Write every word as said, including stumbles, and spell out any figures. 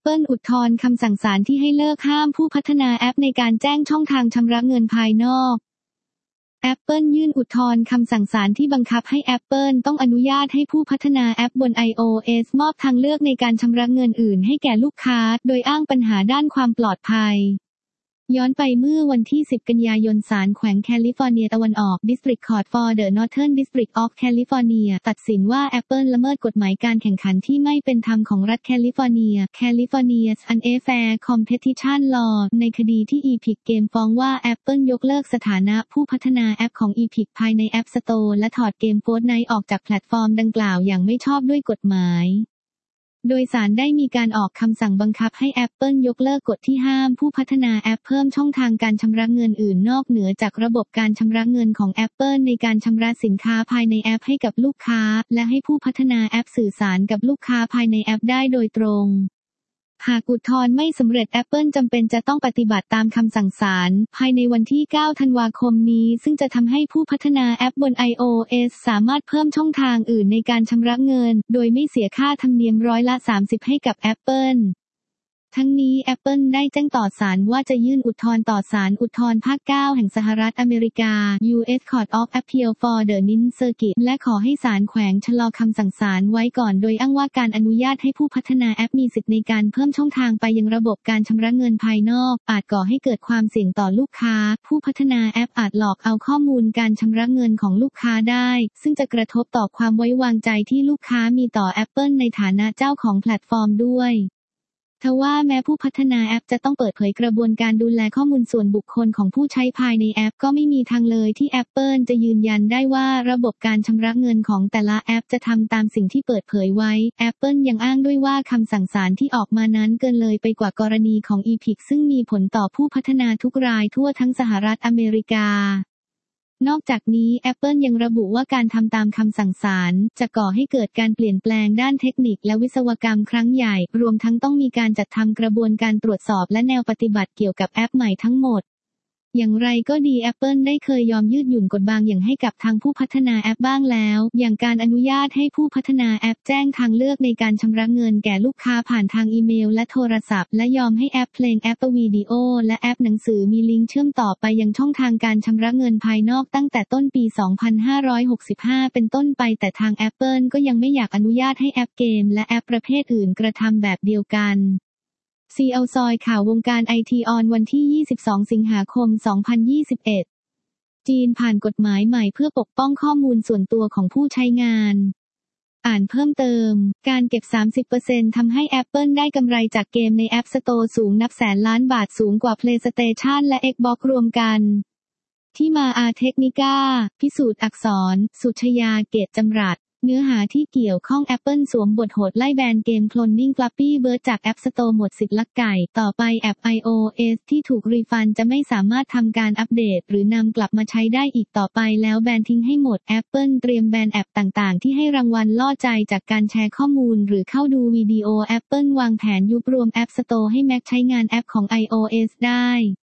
Apple อุทธรณ์คำสั่งศาลที่ให้เลิกห้ามผู้พัฒนาแอปในการแจ้งช่องทางชำระเงินภายนอก Apple ยื่นอุทธรณ์คำสั่งศาลที่บังคับให้ Apple ต้องอนุญาตให้ผู้พัฒนาแอปบน iOS มอบทางเลือกในการชำระเงินอื่นให้แก่ลูกค้าโดยอ้างปัญหาด้านความปลอดภัยย้อนไปเมื่อวันที่สิบกันยายนศาลแขวงแคลิฟอร์เนียตะวันออก District Court for the Northern District of California ตัดสินว่า Apple ละเมิดกฎหมายการแข่งขันที่ไม่เป็นธรรมของรัฐแคลิฟอร์เนีย California's Unfair Competition Law ในคดีที่ Epic Games ฟ้องว่า Apple ยกเลิกสถานะผู้พัฒนาแอปของ Epic ภายใน App Store และถอดเกม Fortnite ออกจากแพลตฟอร์มดังกล่าวอย่างไม่ชอบด้วยกฎหมายโดยศาลได้มีการออกคำสั่งบังคับให้ Apple ยกเลิกกฎที่ห้ามผู้พัฒนาแอปเพิ่มช่องทางการชำระเงินอื่นนอกเหนือจากระบบการชำระเงินของ Apple ในการชำระสินค้าภายในแอปให้กับลูกค้าและให้ผู้พัฒนาแอปสื่อสารกับลูกค้าภายในแอปได้โดยตรงหากอุทธรณ์ไม่สำเร็จ Apple จำเป็นจะต้องปฏิบัติตามคำสั่งศาลภายในวันที่เก้าธันวาคมนี้ซึ่งจะทำให้ผู้พัฒนาแอปบน iOS สามารถเพิ่มช่องทางอื่นในการชำระเงินโดยไม่เสียค่าธรรมเนียมร้อยละสามสิบให้กับ Appleทั้งนี้ Apple ได้แจ้งต่อศาลว่าจะยื่นอุทธรณ์ต่อศาลอุทธรณ์ภาคเก้าแห่งสหรัฐอเมริกา ยู เอส Court of Appeal for the Ninth Circuit และขอให้ศาลแขวงชะลอคำสั่งศาลไว้ก่อนโดยอ้างว่าการอนุญาตให้ผู้พัฒนาแอปมีสิทธิในการเพิ่มช่องทางไปยังระบบการชำระเงินภายนอกอาจก่อให้เกิดความเสี่ยงต่อลูกค้าผู้พัฒนาแอปอาจหลอกเอาข้อมูลการชำระเงินของลูกค้าได้ซึ่งจะกระทบต่อความไว้วางใจที่ลูกค้ามีต่อ Apple ในฐานะเจ้าของแพลตฟอร์มด้วยทว่าแม้ผู้พัฒนาแอปจะต้องเปิดเผยกระบวนการดูแลข้อมูลส่วนบุคคลของผู้ใช้ภายในแอปก็ไม่มีทางเลยที่ Apple จะยืนยันได้ว่าระบบการชำระเงินของแต่ละแอปจะทำตามสิ่งที่เปิดเผยไว้ Apple ยังอ้างด้วยว่าคำสั่งศาลที่ออกมานั้นเกินเลยไปกว่ากรณีของ Epic ซึ่งมีผลต่อผู้พัฒนาทุกรายทั่วทั้งสหรัฐอเมริกานอกจากนี้ Apple ยังระบุว่าการทำตามคำสั่งศาลจะก่อให้เกิดการเปลี่ยนแปลงด้านเทคนิคและวิศวกรรมครั้งใหญ่รวมทั้งต้องมีการจัดทำกระบวนการตรวจสอบและแนวปฏิบัติเกี่ยวกับแอปใหม่ทั้งหมดอย่างไรก็ดี Apple ได้เคยยอมยืดหยุ่นกฎบางอย่างให้กับทางผู้พัฒนาแอปบ้างแล้วอย่างการอนุญาตให้ผู้พัฒนาแอปแจ้งทางเลือกในการชำระเงินแก่ลูกค้าผ่านทางอีเมลและโทรศัพท์และยอมให้แอปเพลงแอปวิดีโอและแอปหนังสือมีลิงก์เชื่อมต่อไปยังช่องทางการชำระเงินภายนอกตั้งแต่ต้นปี สองพันห้าร้อยหกสิบห้า เป็นต้นไปแต่ทาง Apple ก็ยังไม่อยากอนุญาตให้แอปเกมและแอปประเภทอื่นกระทำแบบเดียวกันซี แอล ซอยข่าววงการไอทีออนวันที่ยี่สิบสองสิงหาคมสองพันยี่สิบเอ็ดจีนผ่านกฎหมายใหม่เพื่อปกป้องข้อมูลส่วนตัวของผู้ใช้งานอ่านเพิ่มเติมการเก็บ สามสิบเปอร์เซ็นต์ ทำให้ Apple ได้กำไรจากเกมใน App Store สูงนับแสนล้านบาทสูงกว่า PlayStation และ Xbox รวมกันที่มาอาเทคนิก้าพิสูจน์อักษรสุชยาเกตจำรัดเนื้อหาที่เกี่ยวข้อง Apple สวมบทโหดไล่แบนเกม Cloning Flappy Bird จาก App Store หมดสิทธิ์ลักไก่ต่อไปแอป iOS ที่ถูกรีฟันจะไม่สามารถทำการอัปเดตหรือนำกลับมาใช้ได้อีกต่อไปแล้วแบนทิ้งให้หมด Apple เตรียมแบนแอปต่างๆที่ให้รางวัลล่อใจจากการแชร์ข้อมูลหรือเข้าดูวิดีโอ Apple วางแผนยุบรวม App Store ให้ Mac ใช้งานแอปของ iOS ได้